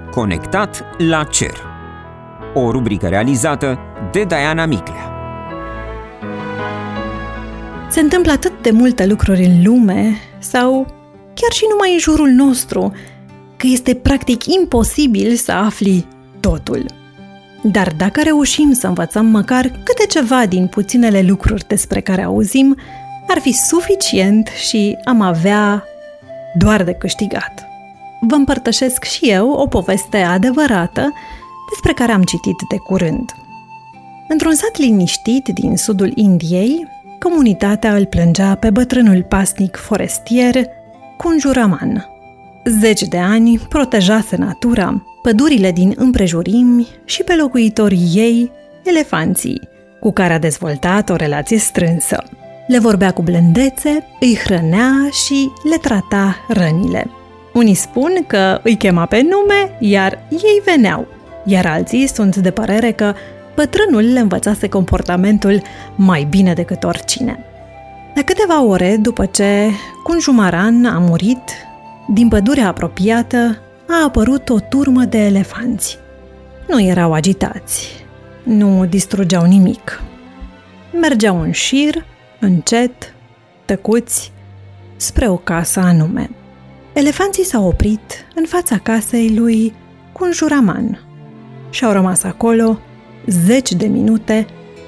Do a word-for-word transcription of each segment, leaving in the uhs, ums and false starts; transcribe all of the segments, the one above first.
Conectat la cer. O rubrică realizată de Diana Miclea. Se întâmplă atât de multe lucruri în lume, sau chiar și numai în jurul nostru, că este practic imposibil să afli totul. Dar dacă reușim să învățăm măcar câte ceva din puținele lucruri despre care auzim, ar fi suficient și am avea doar de câștigat. Vă împărtășesc și eu o poveste adevărată despre care am citit de curând. Într-un sat liniștit din sudul Indiei, comunitatea îl plângea pe bătrânul pasnic forestier Kunjuraman. Zeci de ani protejase natura, pădurile din împrejurimi și pe locuitorii ei, elefanții, cu care a dezvoltat o relație strânsă. Le vorbea cu blândețe, îi hrănea și le trata rănile. Unii spun că îi chema pe nume, iar ei veneau, iar alții sunt de părere că bătrânul le învățase comportamentul mai bine decât oricine. La câteva ore după ce Kunjuraman a murit, din pădurea apropiată a apărut o turmă de elefanți. Nu erau agitați, nu distrugeau nimic. Mergeau în șir, încet, tăcuți, spre o casă anume. Elefanții s-au oprit în fața casei lui Kunjuraman și au rămas acolo zeci de minute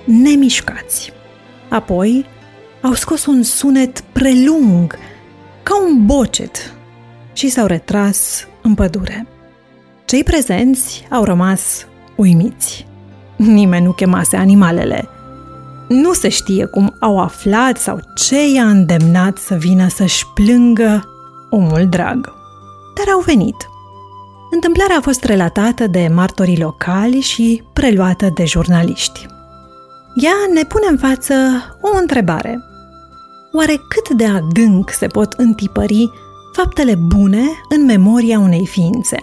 nemișcați. Apoi au scos un sunet prelung, ca un bocet, și s-au retras în pădure. Cei prezenți au rămas uimiți. Nimeni nu chemase animalele. Nu se știe cum au aflat sau ce i-a îndemnat să vină să-și plângă omul drag. Dar au venit. Întâmplarea a fost relatată de martorii locali și preluată de jurnaliști. Ea ne pune în față o întrebare. Oare cât de adânc se pot întipări faptele bune în memoria unei ființe?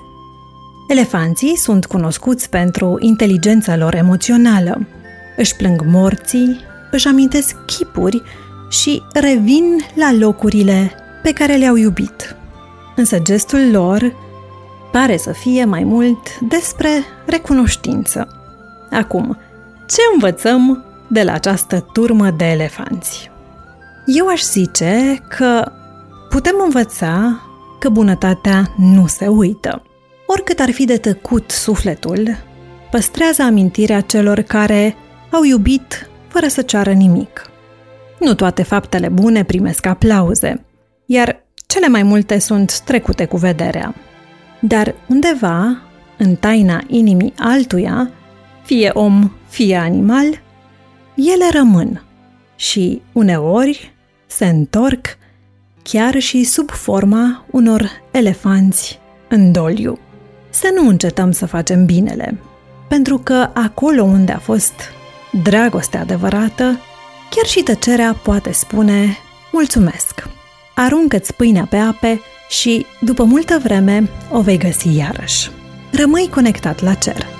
Elefanții sunt cunoscuți pentru inteligența lor emoțională. Își plâng morții, își amintesc chipuri și revin la locurile pe care le-au iubit. Însă gestul lor pare să fie mai mult despre recunoștință. Acum, ce învățăm de la această turmă de elefanți? Eu aș zice că putem învăța că bunătatea nu se uită. Oricât ar fi de tăcut sufletul, păstrează amintirea celor care au iubit fără să ceară nimic. Nu toate faptele bune primesc aplauze, iar cele mai multe sunt trecute cu vederea. Dar undeva, în taina inimii altuia, fie om, fie animal, ele rămân și uneori se întorc chiar și sub forma unor elefanți în doliu. Să nu încetăm să facem binele, pentru că acolo unde a fost dragostea adevărată, chiar și tăcerea poate spune mulțumesc. Aruncă-ți pâinea pe ape și, după multă vreme, o vei găsi iarăși. Rămâi conectat la cer.